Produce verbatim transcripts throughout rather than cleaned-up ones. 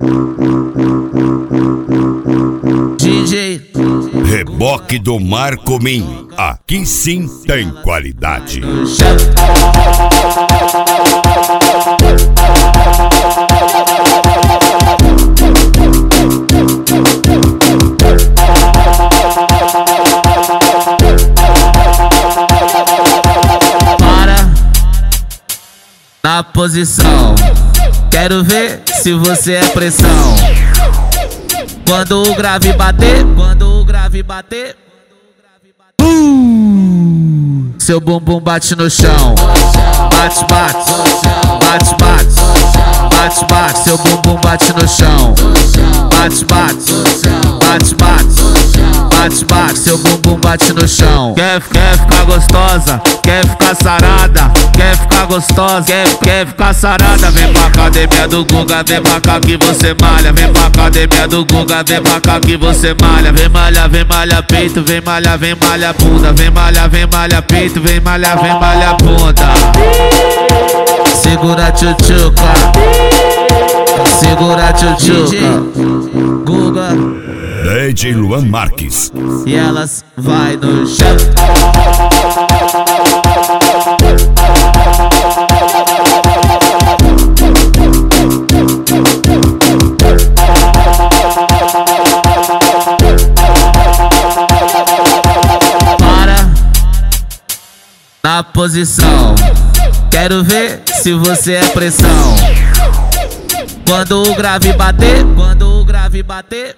D J Reboque do Marcomin, aqui sim tem qualidade. Para na posição, quero ver se você é pressão. Quando o grave bater, quando o grave bater, uh, seu bumbum bate no chão. Bate, bate, bate, bate, bate, bate, seu bumbum bate no chão. Bate, bate, bate, bate, bate, bate, seu bumbum bate no chão. Quer, quer ficar gostosa, quer ficar sarada, quer ficar gostosa, quer, quer ficar sarada. Vem pra academia do Guga, vem pra cá que você malha. Vem pra academia do Guga, vem pra cá que você malha. Vem malha, vem malha peito, vem malha, vem malha bunda. Vem malha, vem malha peito, vem malha, vem malha bunda. Segura a tchutchuca, segura a tchutchuca. Guga D J Luan Marques. e elas vai no chão. Para na posição, quero ver se você é pressão. Quando o grave bater, quando o grave bater,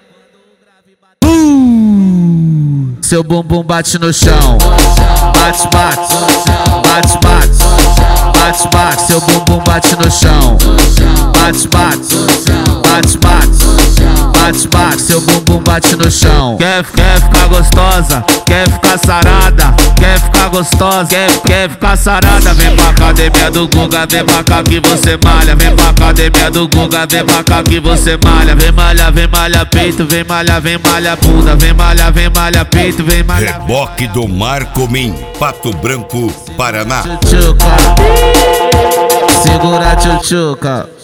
uh, seu bumbum bate no chão. Bate, bate, bate, bate, bate, bate, seu bumbum bate no chão. Bate, bate, bate, bate, bate, bate, seu bumbum bate no chão. Quer, quer ficar gostosa, quer ficar sarada, quer ficar gostosa, quer, quer ficar sarada. Vem pra academia do Guga, vem pra cá que você malha. Vem pra academia do Guga, vem pra cá que você malha. Vem malha, vem malha peito, vem malha, vem malha bunda. Vem malha, vem malha peito, vem malha. Reboque do Marcomin, Pato Branco, Paraná. Tchutchuca, segura a tchutchuca.